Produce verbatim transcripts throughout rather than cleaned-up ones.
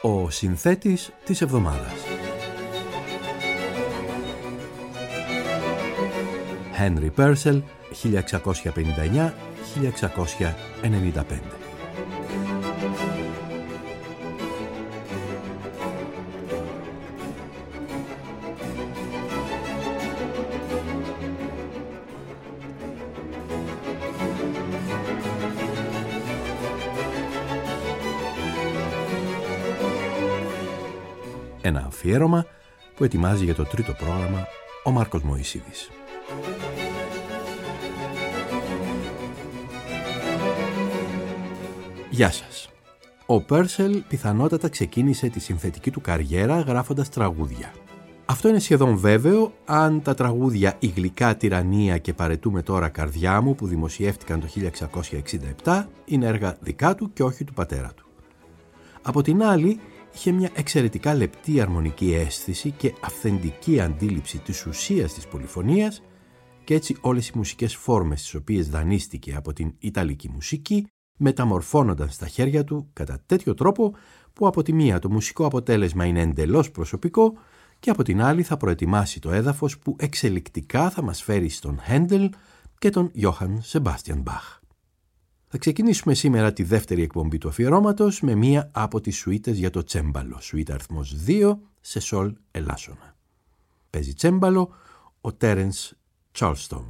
Ο συνθέτης της εβδομάδας. Henry Purcell, χίλια εξακόσια πενήντα εννιά με χίλια εξακόσια ενενήντα πέντε. Ένα αφιέρωμα που ετοιμάζει για το τρίτο πρόγραμμα ο Μάρκος Μωυσίδης. Γεια σας. Ο Πέρσελ πιθανότατα ξεκίνησε τη συνθετική του καριέρα γράφοντας τραγούδια. Αυτό είναι σχεδόν βέβαιο αν τα τραγούδια «Η γλυκά τυραννία» και «Παρετούμε τώρα καρδιά μου» που δημοσιεύτηκαν το χίλια εξακόσια εξήντα επτά είναι έργα δικά του και όχι του πατέρα του. Από την άλλη, είχε μια εξαιρετικά λεπτή αρμονική αίσθηση και αυθεντική αντίληψη της ουσίας της πολυφωνίας και έτσι όλες οι μουσικές φόρμες τις οποίες δανείστηκε από την Ιταλική μουσική μεταμορφώνονταν στα χέρια του κατά τέτοιο τρόπο που από τη μία το μουσικό αποτέλεσμα είναι εντελώς προσωπικό και από την άλλη θα προετοιμάσει το έδαφος που εξελικτικά θα μας φέρει στον Χέντελ και τον Ιωάνν Σεμπάστιαν Μπαχ. Θα ξεκινήσουμε σήμερα τη δεύτερη εκπομπή του αφιερώματος με μία από τις σουίτες για το τσέμπαλο, σουίτα αριθμός δύο σε σολ ελάσσονα. Παίζει τσέμπαλο ο Τέρενς Τσάρλστον.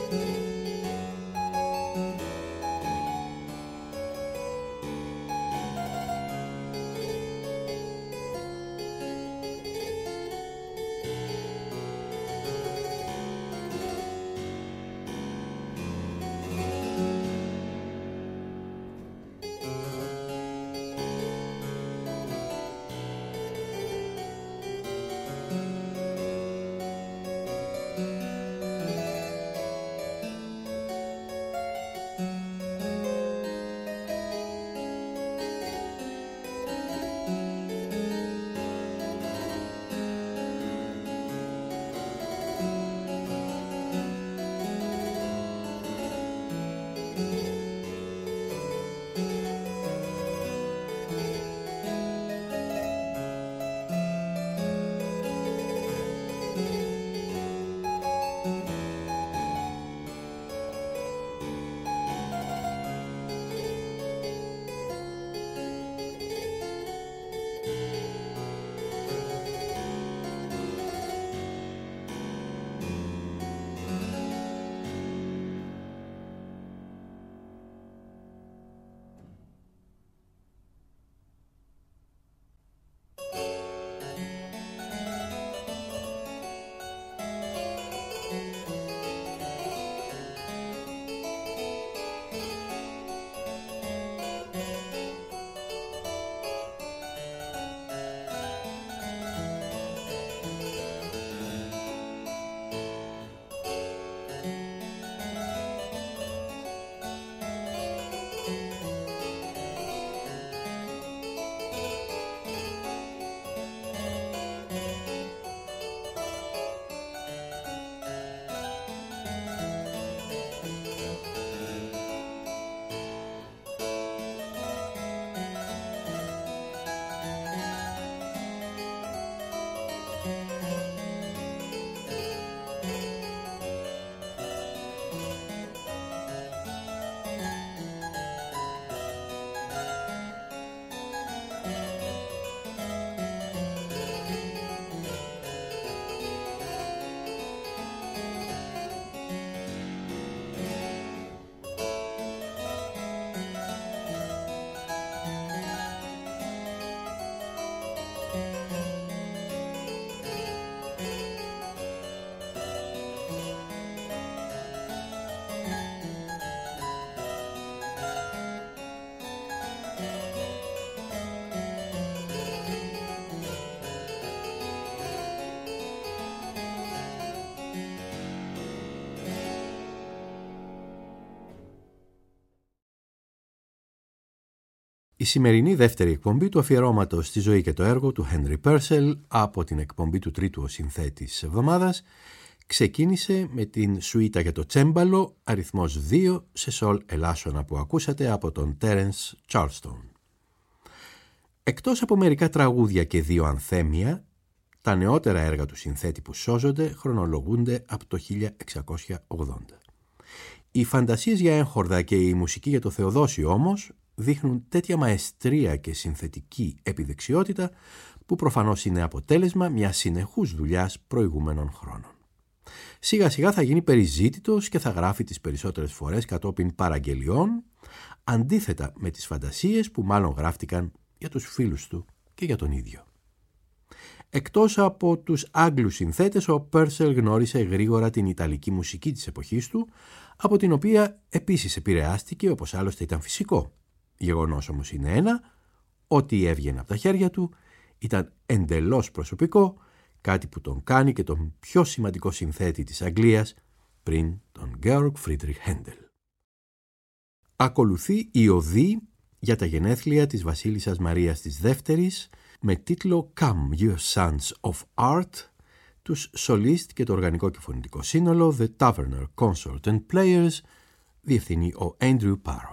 Η σημερινή δεύτερη εκπομπή του αφιερώματος στη ζωή και το έργο του Henry Purcell από την εκπομπή του τρίτου ο συνθέτης της εβδομάδας ξεκίνησε με την σουίτα για το τσέμπαλο αριθμός δύο σε σολ ελάσσονα που ακούσατε από τον Terence Charleston. Εκτός από μερικά τραγούδια και δύο ανθέμια, τα νεότερα έργα του συνθέτη που σώζονται χρονολογούνται από το χίλια εξακόσια ογδόντα. Οι φαντασίες για έγχορδα και η μουσική για το Θεοδόσιο όμως δείχνουν τέτοια μαεστρία και συνθετική επιδεξιότητα που προφανώς είναι αποτέλεσμα μιας συνεχούς δουλειάς προηγούμενων χρόνων. Σιγά σιγά θα γίνει περιζήτητος και θα γράφει τις περισσότερες φορές κατόπιν παραγγελιών, αντίθετα με τις φαντασίες που μάλλον γράφτηκαν για τους φίλους του και για τον ίδιο. Εκτός από τους Άγγλους συνθέτες, ο Purcell γνώρισε γρήγορα την Ιταλική μουσική της εποχής του, από την οποία επίσης επηρεάστηκε, όπως άλλωστε ήταν φυσικό. Γεγονός όμως είναι ένα, ό,τι έβγαινε από τα χέρια του ήταν εντελώς προσωπικό, κάτι που τον κάνει και τον πιο σημαντικό συνθέτη της Αγγλίας πριν τον Georg Friedrich Händel. Ακολουθεί η οδή για τα γενέθλια της Βασίλισσας Μαρίας της Δεύτερης με τίτλο «Come, you sons of art», τους σολίστ και το οργανικό και φωνητικό σύνολο The Taverner Consort and Players, διευθύνει ο Andrew Parrott.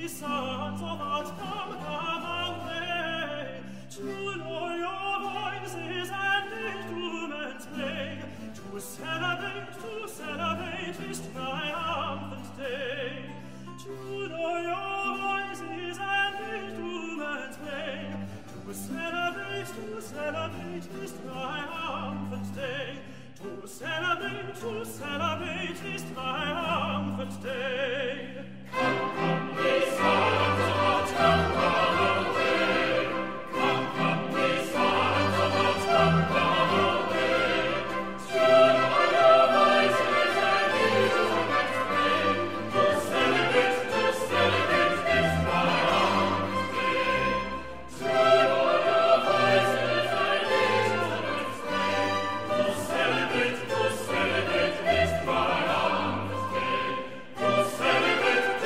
To celebrate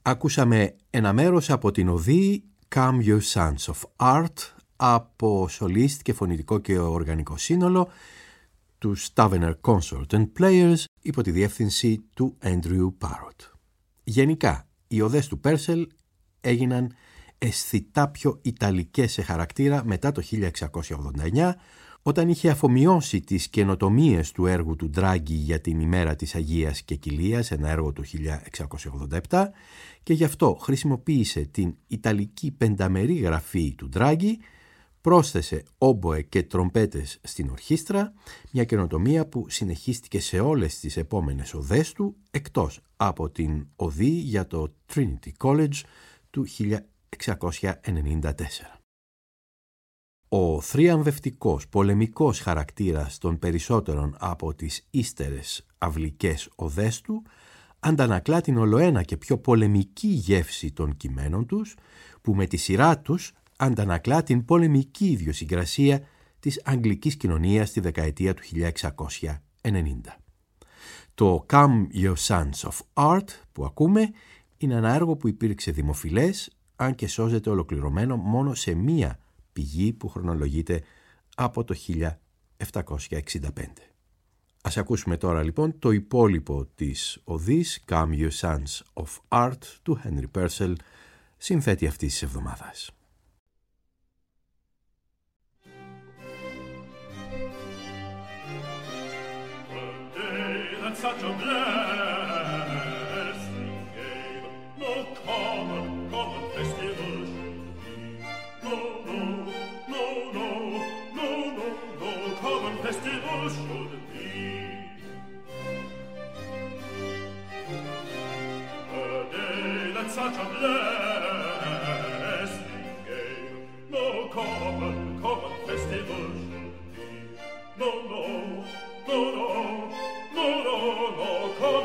Ακούσαμε ένα μέρος από την οδή Come Your Sons of Art από σολίστ και φωνητικό και οργανικό σύνολο του Tavener Consort and Players υπό τη διεύθυνση του Andrew Parrott. Γενικά, οι οδές του Purcell έγιναν αισθητά πιο ιταλικές σε χαρακτήρα μετά το χίλια εξακόσια ογδόντα εννιά, όταν είχε αφομοιώσει τις καινοτομίες του έργου του Draghi για την ημέρα της Αγίας Κεκυλίας, ένα έργο του χίλια εξακόσια ογδόντα επτά, και γι' αυτό χρησιμοποίησε την ιταλική πενταμερή γραφή του Draghi, πρόσθεσε όμποε και τρομπέτες στην ορχήστρα, μια καινοτομία που συνεχίστηκε σε όλες τις επόμενες οδές του, εκτός από την οδή για το Trinity College του χίλια εξακόσια ενενήντα τέσσερα. Ο θριαμβευτικός, πολεμικός χαρακτήρας των περισσότερων από τις ύστερες αυλικές οδές του αντανακλά την ολοένα και πιο πολεμική γεύση των κειμένων τους, που με τη σειρά τους αντανακλά την πολεμική ιδιοσυγκρασία της αγγλικής κοινωνίας στη δεκαετία του χίλια εξακόσια ενενήντα. Το Come Your Sons of Art που ακούμε είναι ένα έργο που υπήρξε δημοφιλές, αν και σώζεται ολοκληρωμένο μόνο σε μία πηγή που χρονολογείται από το χίλια επτακόσια εξήντα πέντε. Ας ακούσουμε τώρα λοιπόν το υπόλοιπο της οδής Come Your Sons of Art του Henry Purcell, συνθέτη αυτής της εβδομάδας. Such a blessing gave, no common, common festival should be. No, no, no, no, no, no, no common festival should be. A day that such a blessing gave, no common, common festival should be. No, no, no, no. No, no, no, come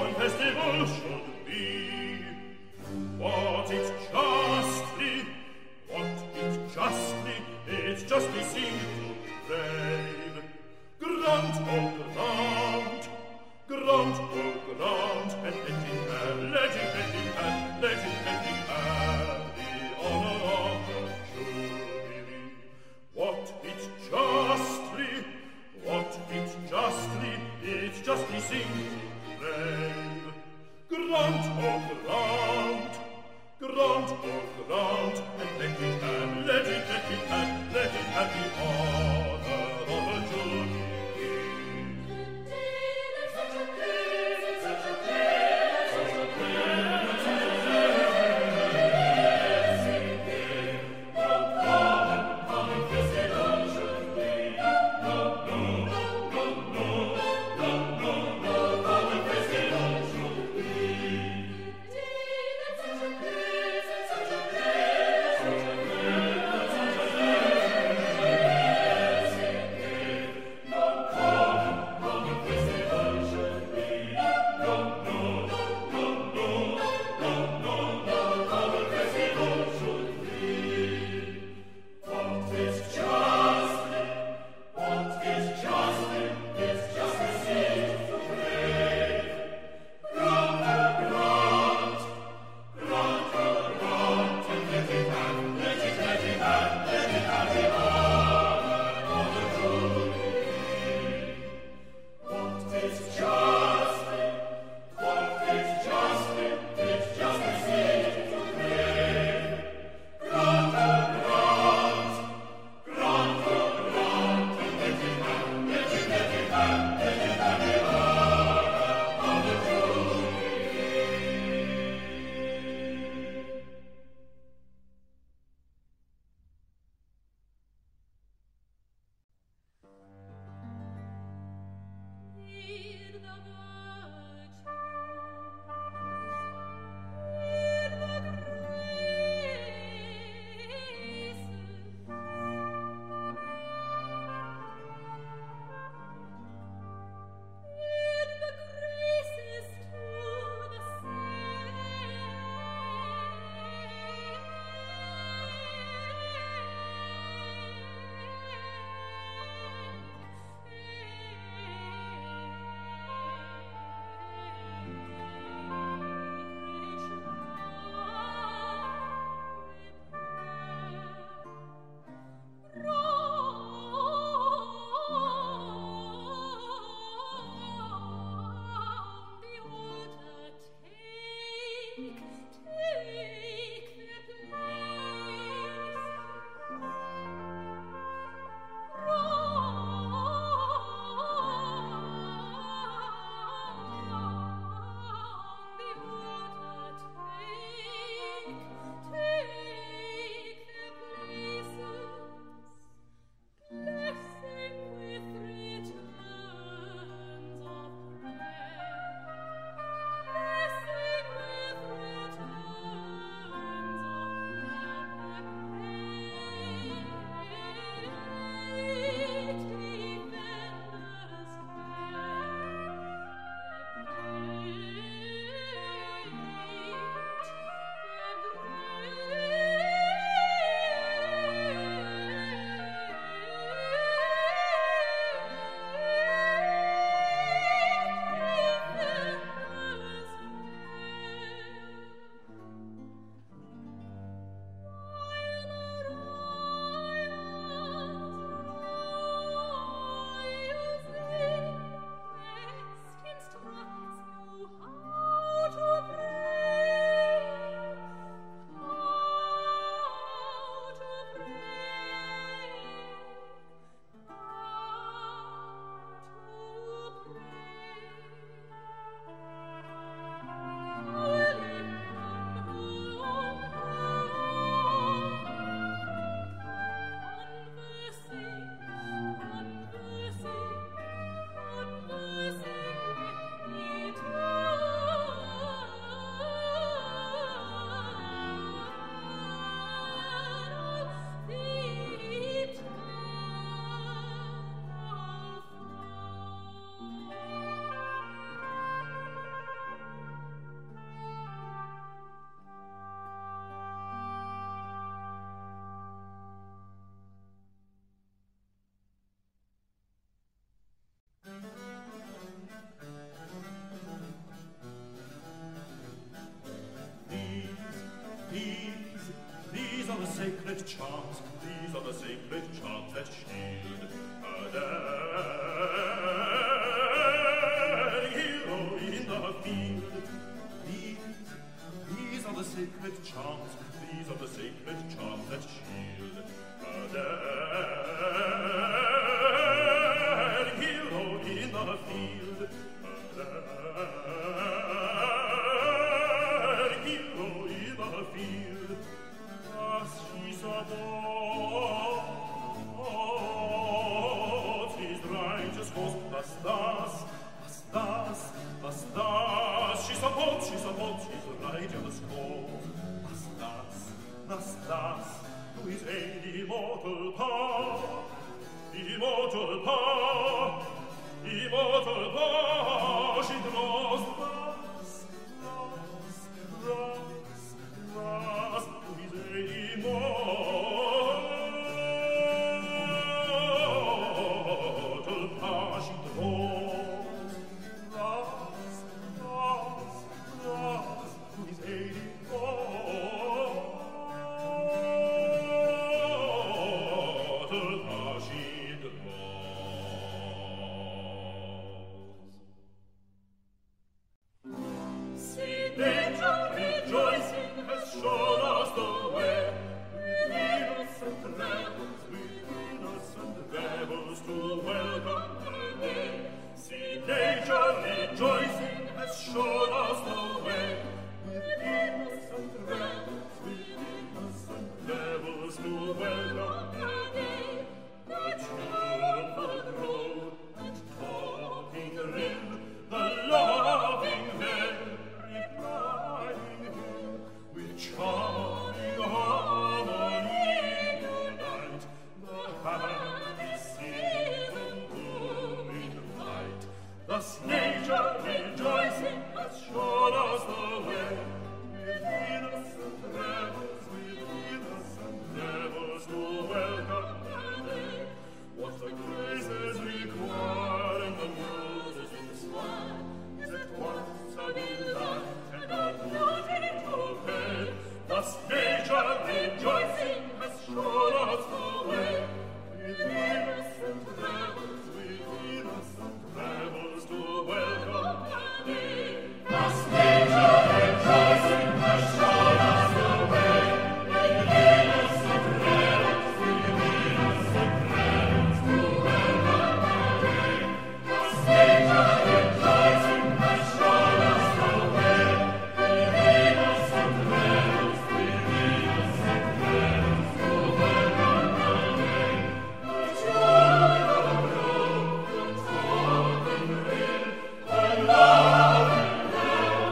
These are the sacred charms, these are the sacred charms that shield a dead hero in the field. These, these are the sacred charms, these are the sacred charms that shield a dead hero in the field. A dead hero in the field. Das hieß Abort, his righteous cause. Das, das, das, das, das, das, she's a boat, she's a boat, his righteous cause. Das, das, das, das, to his aid immortal power, immortal power, immortal power, she draws das, das, das, das, to his aid immortal power, she draws das, das, das, to his aid immortal power, she draws. See, nature rejoicing has shown us the way, with innocent rebels, with innocent rebels to welcome her day. See, nature rejoicing has shown us the way, with innocent rebels, with innocent rebels to welcome her day. The triumphant road, the talking rill, the loving veil, replying him with charming harmony unite. The happy season blooming light. Thus nature rejoicing has shown us the way, with innocent rebels, with innocent rebels to welcome her day. What the graces require and the muses inspire is at once a delight and a duty to pay. Thus nature rejoicing has shown us the way, with innocent rebels, with innocent rebels to welcome her day. Thus nature rejoicing has shown us the way, with innocent rebels, with innocent rebels to welcome her day. Thus nature rejoicing has shown us the way, with innocent rebels, with innocent rebels to welcome her day. The triumphant road, the talking rill, the loving veil,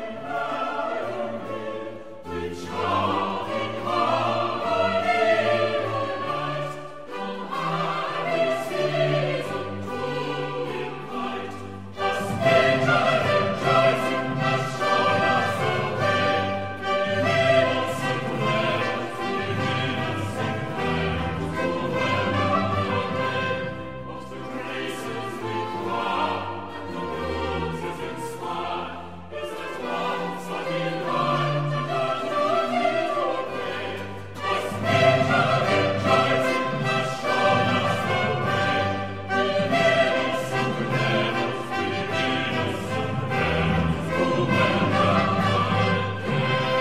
with charming harmony unite. The happy season to invite. Thus nature rejoicing has shown us the way, with innocent rebels, with innocent rebels to welcome her day. What the graces require and the muses inspire is at once a delight and a duty to pay. Thus nature rejoicing has shown us the way, with innocent rebels, with innocent rebels to welcome her day.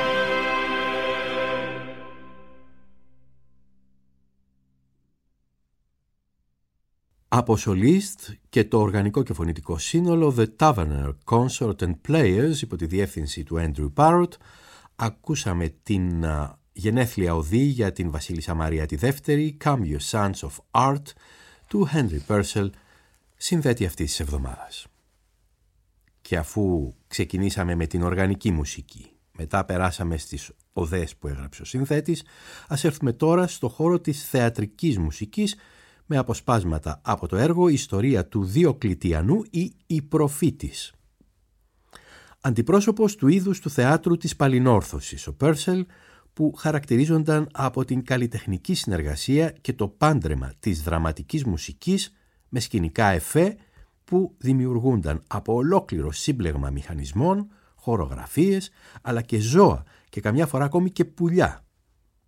Από σολίστ και το οργανικό και φωνητικό σύνολο The Taverner Consort and Players υπό τη διεύθυνση του Andrew Parrott ακούσαμε την α, γενέθλια οδή για την Βασίλισσα Μαρία τη Δεύτερη, Come You Sons of Art, του Henry Purcell, συνθέτη αυτής της εβδομάδας. Και αφού ξεκινήσαμε με την οργανική μουσική, μετά περάσαμε στις οδές που έγραψε ο συνθέτης, ας έρθουμε τώρα στο χώρο της θεατρικής μουσικής με αποσπάσματα από το έργο «Ιστορία του Διοκλητιανού» ή «Η Προφήτης». Αντιπρόσωπος του είδους του θεάτρου της παλινόρθωσης, ο Πέρσελ, που χαρακτηρίζονταν από την καλλιτεχνική συνεργασία και το πάντρεμα της δραματικής μουσικής με σκηνικά εφέ που δημιουργούνταν από ολόκληρο σύμπλεγμα μηχανισμών, χορογραφίες, αλλά και ζώα και καμιά φορά ακόμη και πουλιά.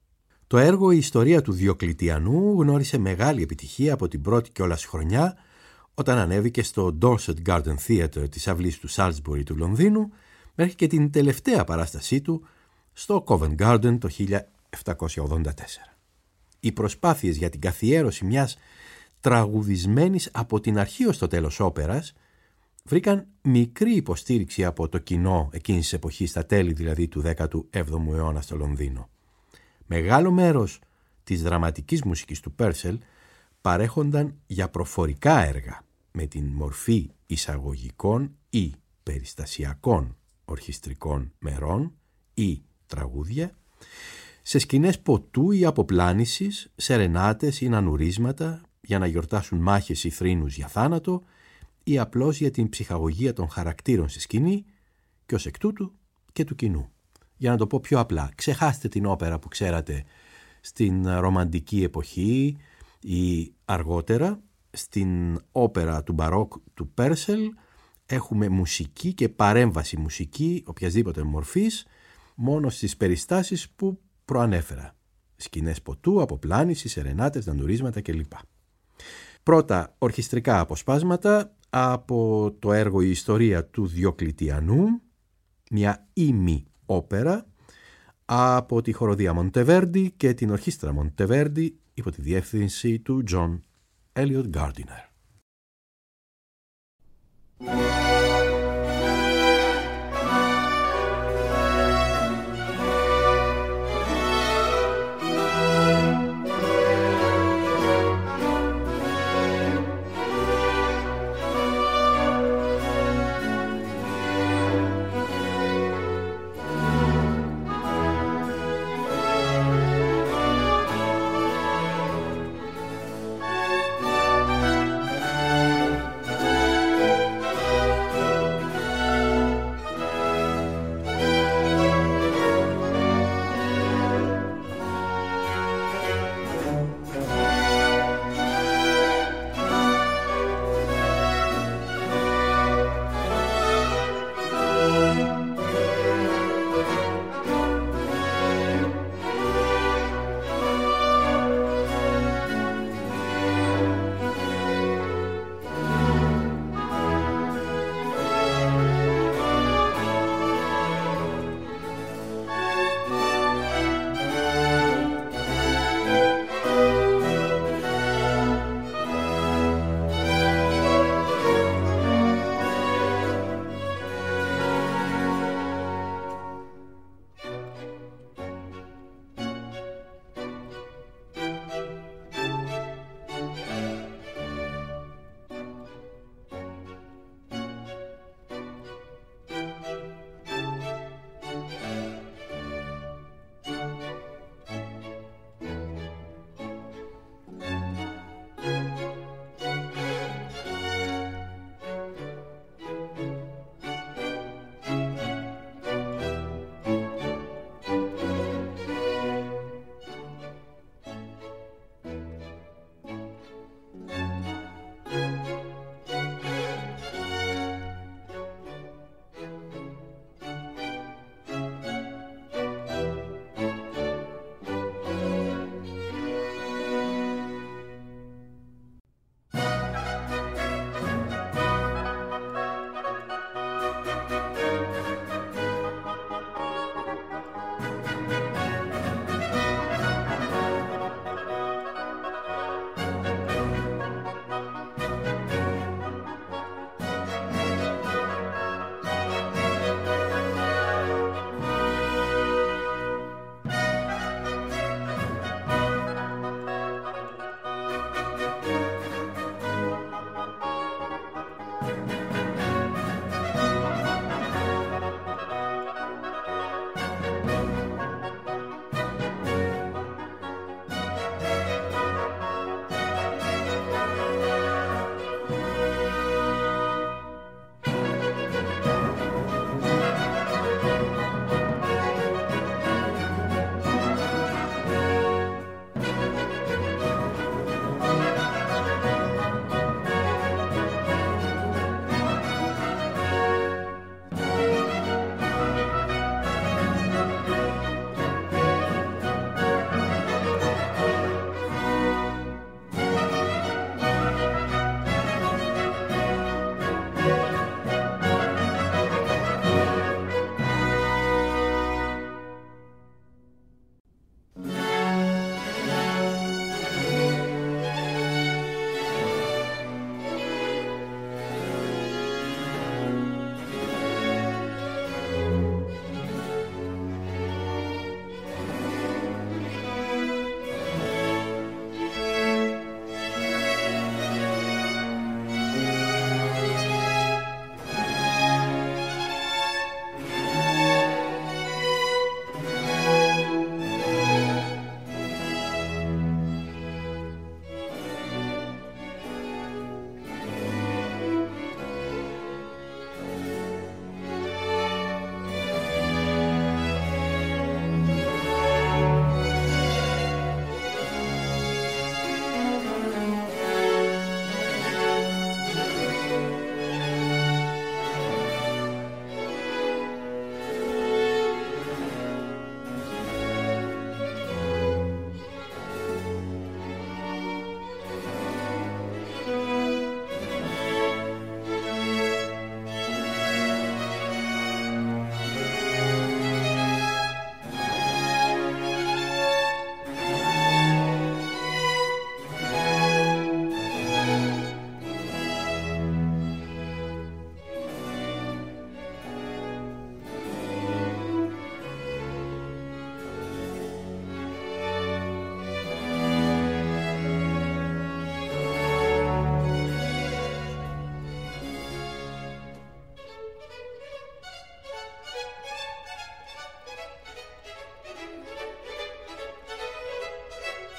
Το έργο «Η ιστορία του Διοκλητιανού» γνώρισε μεγάλη επιτυχία από την πρώτη κιόλας χρονιά, όταν ανέβηκε στο Dorset Garden Theatre της αυλής του Salisbury του Λονδίνου, μέχρι και την τελευταία παράστασή του στο Covent Garden το χίλια επτακόσια ογδόντα τέσσερα. Οι προσπάθειες για την καθιέρωση μιας τραγουδισμένης από την αρχή ως το τέλος όπερας βρήκαν μικρή υποστήριξη από το κοινό εκείνης της εποχής, στα τέλη δηλαδή του δέκατου έβδομου αιώνα στο Λονδίνο. Μεγάλο μέρος της δραματικής μουσικής του Purcell παρέχονταν για προφορικά έργα με την μορφή εισαγωγικών ή περιστασιακών ορχιστρικών μερών ή τραγούδια, σε σκηνές ποτού ή αποπλάνησης, σερενάτες ή νανουρίσματα για να γιορτάσουν μάχες ή θρήνους για θάνατο ή απλώς για την ψυχαγωγία των χαρακτήρων στη σκηνή και ως εκ τούτου και του κοινού. Για να το πω πιο απλά, ξεχάστε την όπερα που ξέρατε στην ρομαντική εποχή ή αργότερα. Στην όπερα του Μπαρόκ του Purcell έχουμε μουσική και παρέμβαση μουσική οποιασδήποτε μορφής μόνο στις περιστάσεις που προανέφερα. Σκηνές ποτού, αποπλάνηση, σερενάτες, νανουρίσματα κλπ. Πρώτα ορχιστρικά αποσπάσματα από το έργο «Η ιστορία του Διοκλητιανού», μια ήμι όπερα από τη χοροδία Μοντεβέρντι και την ορχήστρα Μοντεβέρντι υπό τη διεύθυνση του John Eliot Gardiner.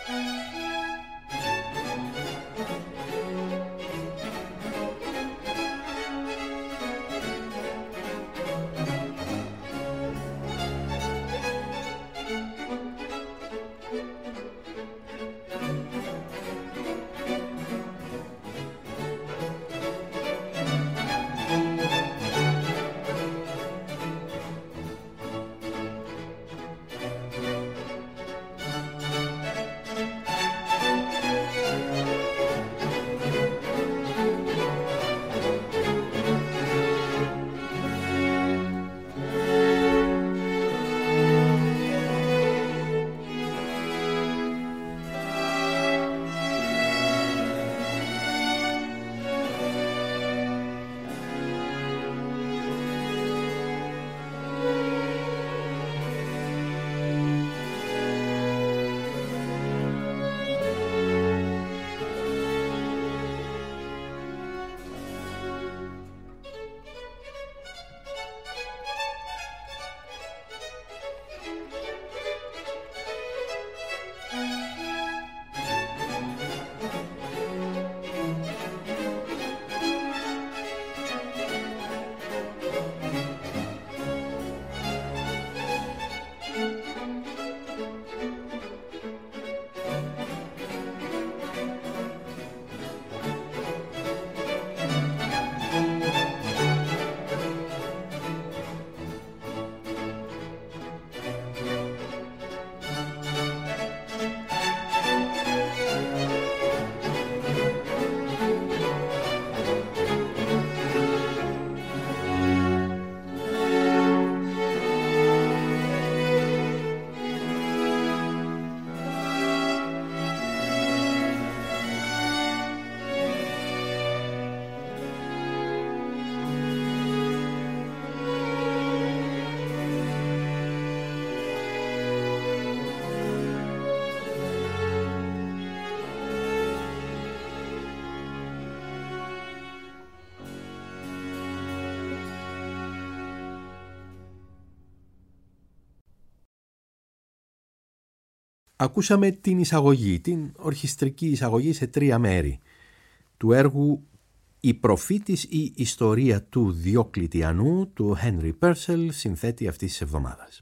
Ακούσαμε την εισαγωγή, την ορχιστρική εισαγωγή σε τρία μέρη του έργου «Η προφήτης ή ιστορία του Διοκλητιανού» του Henry Purcell, συνθέτη αυτής της εβδομάδας.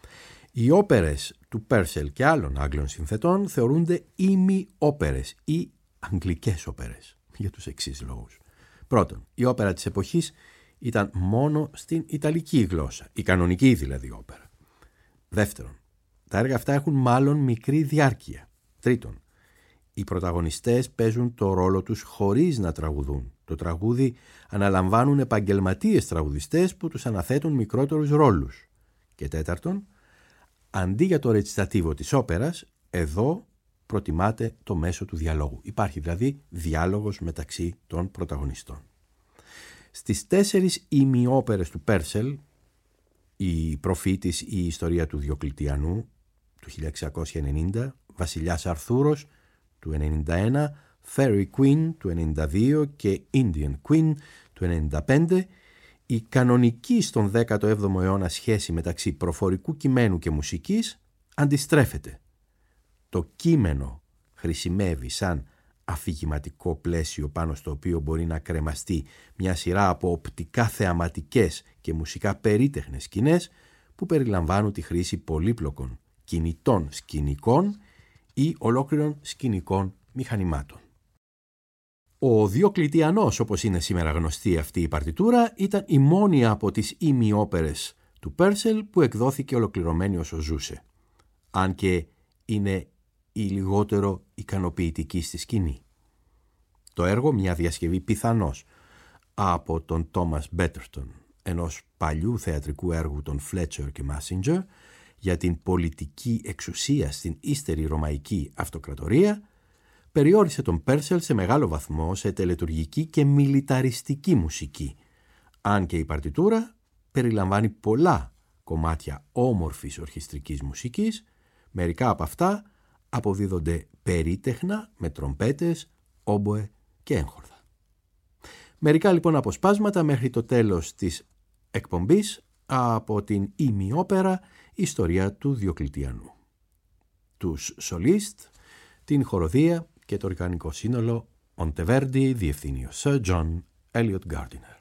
Οι όπερες του Purcell και άλλων Άγγλων συνθετών θεωρούνται ημι-όπερες ή αγγλικές όπερες, για τους εξής λόγους. Πρώτον, η όπερα της εποχής ήταν μόνο στην ιταλική γλώσσα, η κανονική δηλαδή όπερα. Δεύτερον, τα έργα αυτά έχουν μάλλον μικρή διάρκεια. Τρίτον, οι πρωταγωνιστές παίζουν το ρόλο τους χωρίς να τραγουδούν. Το τραγούδι αναλαμβάνουν επαγγελματίες τραγουδιστές που τους αναθέτουν μικρότερους ρόλους. Και τέταρτον, αντί για το ρετσιτατίβο της όπερας, εδώ προτιμάται το μέσο του διαλόγου. Υπάρχει δηλαδή διάλογος μεταξύ των πρωταγωνιστών. Στις τέσσερις ημιόπερες του Purcell, η προφήτης ή η ιστορία του Διοκλητιανού του χίλια εξακόσια ενενήντα, Βασιλιάς Αρθούρος του ενενήντα ένα, Fairy Queen του ενενήντα δύο και Indian Queen του ενενήντα πέντε, η κανονική στον δέκατο έβδομο αιώνα σχέση μεταξύ προφορικού κειμένου και μουσικής αντιστρέφεται. Το κείμενο χρησιμεύει σαν αφηγηματικό πλαίσιο πάνω στο οποίο μπορεί να κρεμαστεί μια σειρά από οπτικά θεαματικές και μουσικά περίτεχνες σκηνές που περιλαμβάνουν τη χρήση πολύπλοκων κινητών σκηνικών ή ολόκληρων σκηνικών μηχανημάτων. Ο Διοκλητιανός, όπως είναι σήμερα γνωστή αυτή η παρτιτούρα, ήταν η μόνη από τις ημιόπερες του Purcell που εκδόθηκε ολοκληρωμένη όσο ζούσε, αν και είναι η λιγότερο ικανοποιητική στη σκηνή. Το έργο, μια διασκευή πιθανώς από τον Thomas Betterton, ενός παλιού θεατρικού έργου των Fletcher και Massinger, για την πολιτική εξουσία στην ύστερη ρωμαϊκή αυτοκρατορία, περιόρισε τον Purcell σε μεγάλο βαθμό σε τελετουργική και μιλιταριστική μουσική, αν και η παρτιτούρα περιλαμβάνει πολλά κομμάτια όμορφης ορχιστρικής μουσικής, μερικά από αυτά αποδίδονται περίτεχνα με τρομπέτες, όμποε και έγχορδα. Μερικά λοιπόν αποσπάσματα μέχρι το τέλος της εκπομπής από την ημιόπερα ιστορία του Διοκλητιανού. Τους σολίστ Την χοροδία και το οργανικό σύνολο Monteverdi διευθύνει ο Sir John Eliot Gardiner.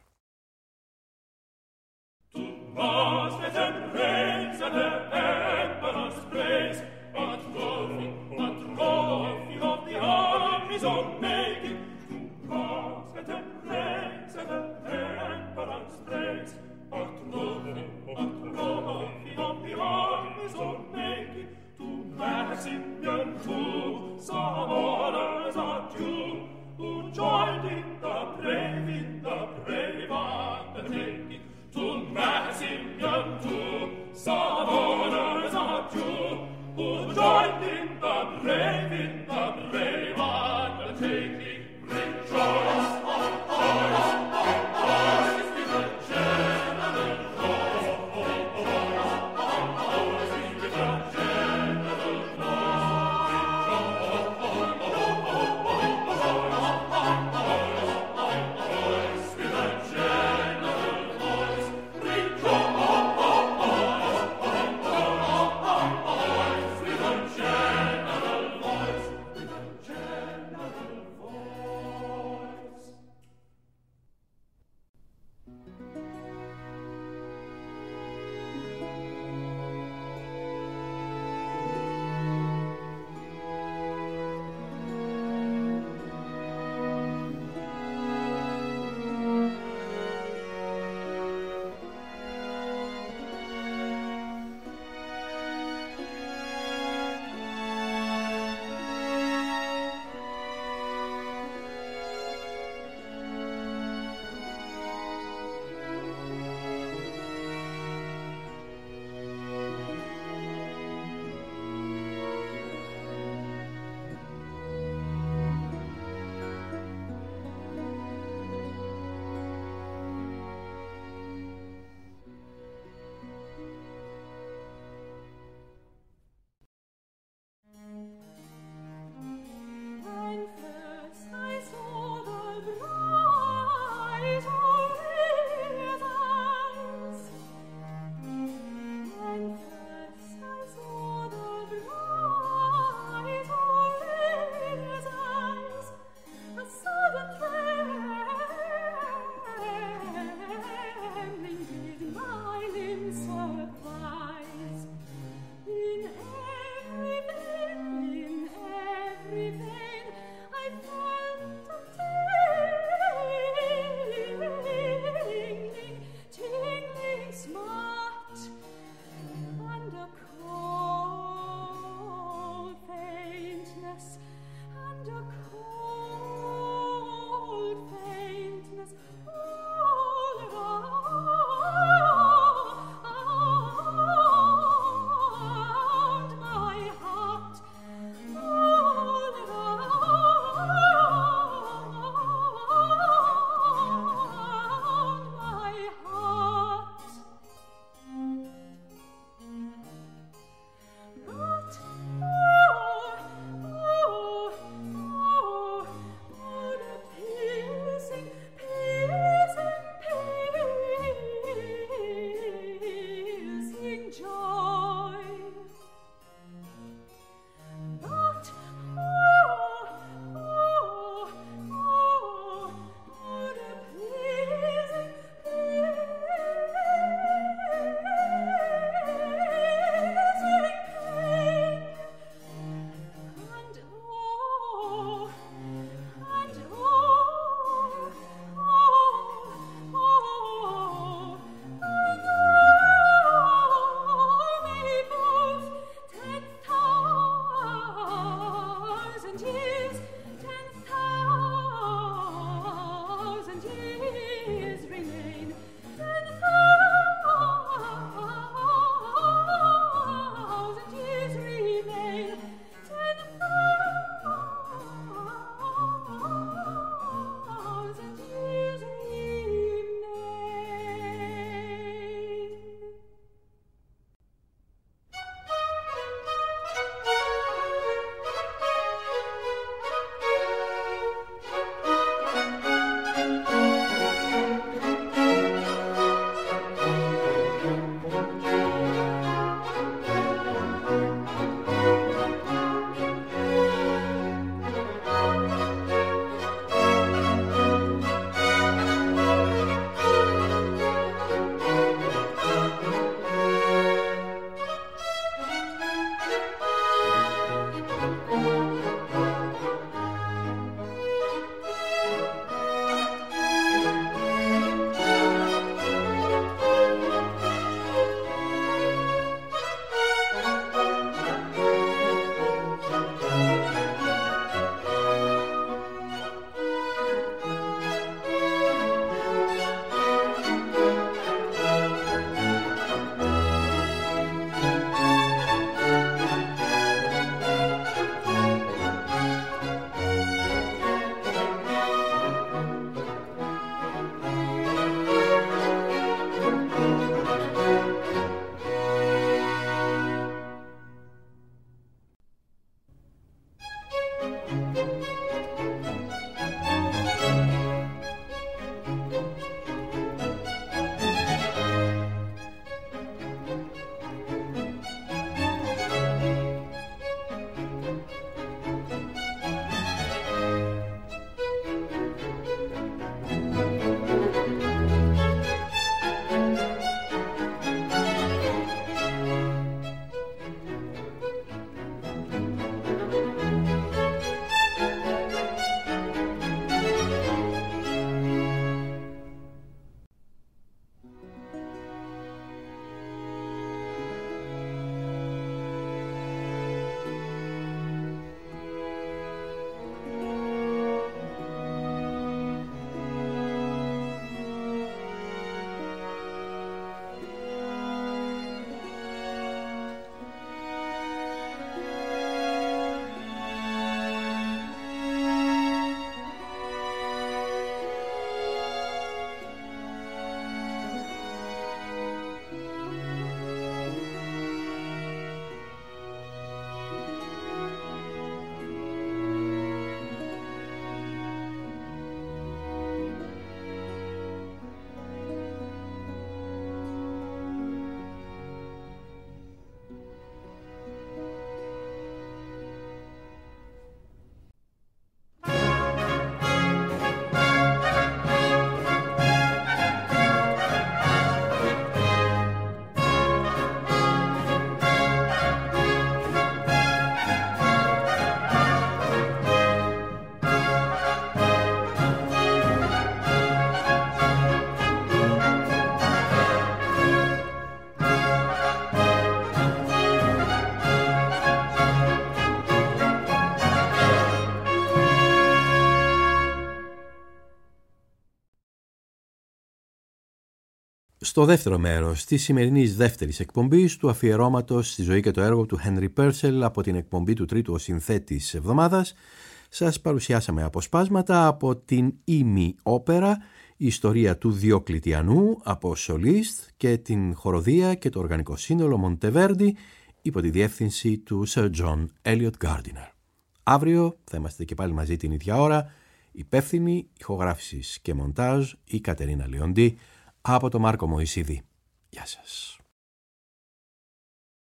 Στο δεύτερο μέρος της σημερινής δεύτερης εκπομπής του αφιερώματος στη ζωή και το έργο του Henry Purcell από την εκπομπή του τρίτου ο συνθέτης εβδομάδας, σας παρουσιάσαμε αποσπάσματα από την ημι όπερα «Η ιστορία του Διοκλητιανού» από Σολίστ και την χοροδία και το οργανικό σύνολο Μοντεβέρντι υπό τη διεύθυνση του Sir John Eliot Gardiner. Αύριο θα είμαστε και πάλι μαζί την ίδια ώρα, υπεύθυνη ηχογράφησης και μοντάζ η Κατερίνα Λεοντή από το Μάρκο Μωυσίδη. Γεια σας.